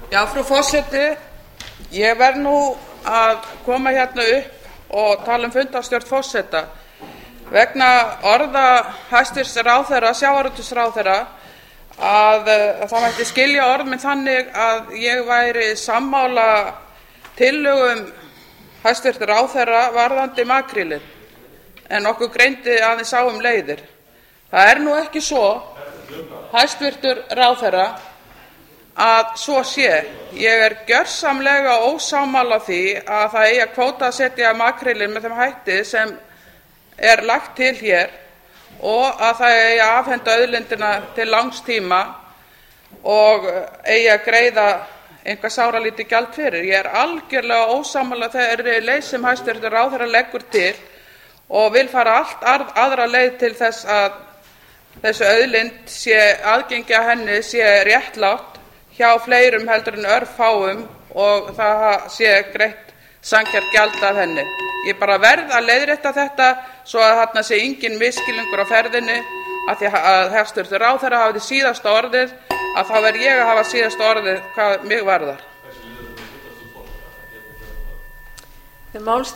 Já, frú forseti, ég verð nú að koma hérna upp og tala um fundarstjórn forseta vegna orða hæstvirts ráðherra, sjávarútvegsráðherra, að það mætti skilja orð mín þannig að ég væri sammála tillögum hæstvirts ráðherra varðandi makrílinn, en okkur greindi aðeins á leiðir. Það er nú ekki svo, hæstvirtur ráðherra, að svo sé. Ég er gjörsamlega ósammála því að það eigi að kvótasetja makrílinn með þeim hætti sem er lagt til hér og að það eigi að afhenda auðlindina til langs tíma og eigi að greiða eitthvað sáralítið gjald fyrir. Ég er algjörlega ósammála þeirri leið sem hæstvirtur ráðherra leggur til og vil fara allt aðra leið til þess að þessi auðlind sé, aðgengi að henni sé réttlátt hjá fleirum heldur en örfáum og það sé greitt sanngjarnt gjald af henni. Ég bara verð að leiðrétta þetta svo að þarna sé engin misskilningur á ferðinni, af því að hæstvirtur ráðherra hafði síðasta orðið, að þá verð ég að hafa síðasta orðið hvað mig varðar.